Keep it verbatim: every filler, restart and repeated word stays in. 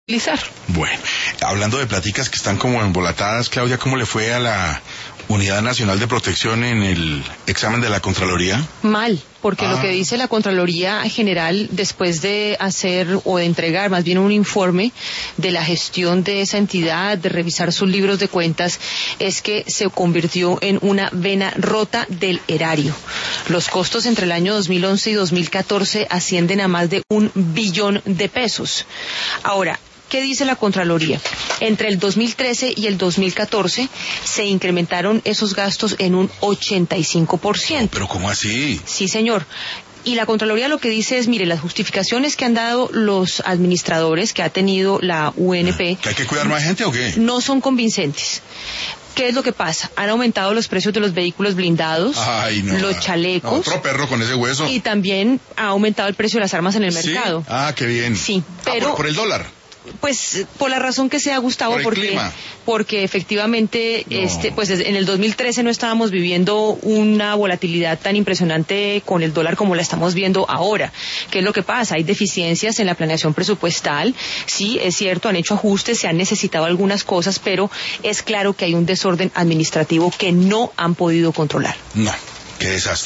utilizar. Bueno, hablando de pláticas que están como embolatadas, Claudia, ¿cómo le fue a la Unidad Nacional de Protección en el examen de la Contraloría? Mal, porque Ah. lo que dice la Contraloría General, después de hacer o de entregar más bien un informe de la gestión de esa entidad, de revisar sus libros de cuentas, es que se convirtió en una vena rota del erario. Los costos entre el año dos mil once y dos mil catorce ascienden a más de un billón de pesos. Ahora, ¿qué dice la Contraloría? Entre el dos mil trece y el dos mil catorce se incrementaron esos gastos en un ochenta y cinco por ciento. ¿Pero cómo así? Sí, señor. Y la Contraloría lo que dice es, mire, las justificaciones que han dado los administradores que ha tenido la U N P... ¿Que hay que cuidar más gente o qué? No son convincentes. ¿Qué es lo que pasa? Han aumentado los precios de los vehículos blindados, Ay, no, los no, chalecos... otro perro con ese hueso. Y también ha aumentado el precio de las armas en el ¿Sí? mercado. Ah, qué bien. Sí, Ah, pero... por, por el dólar. Pues por la razón que sea, Gustavo, Por el porque clima. porque efectivamente No. este pues en el dos mil trece no estábamos viviendo una volatilidad tan impresionante con el dólar como la estamos viendo ahora. ¿Qué es lo que pasa? Hay deficiencias en la planeación presupuestal. Sí, es cierto, han hecho ajustes, se han necesitado algunas cosas, pero es claro que hay un desorden administrativo que no han podido controlar. No, qué desastre.